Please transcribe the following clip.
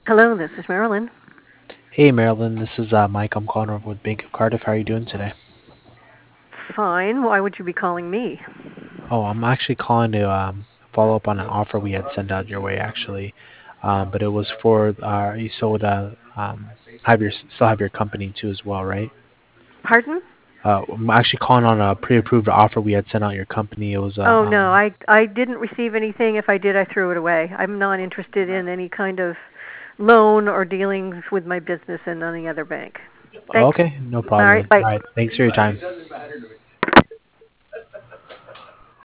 Hello, this is Marilyn. Hey Marilyn, this is Mike. I'm calling over with Bank of Cardiff. How are you doing today? Fine. Why would you be calling me? Oh, I'm actually calling to follow up on an offer we had sent out your way actually, but it was for you sold still have your company too as well, right? Pardon? I'm actually calling on a pre-approved offer we had sent out your company. It was Oh no, I didn't receive anything. If I did, I threw it away. I'm not interested in any kind of loan or dealings with my business in any other bank. Thanks. okay, no All problem right, then. bye. All right, thanks for your time.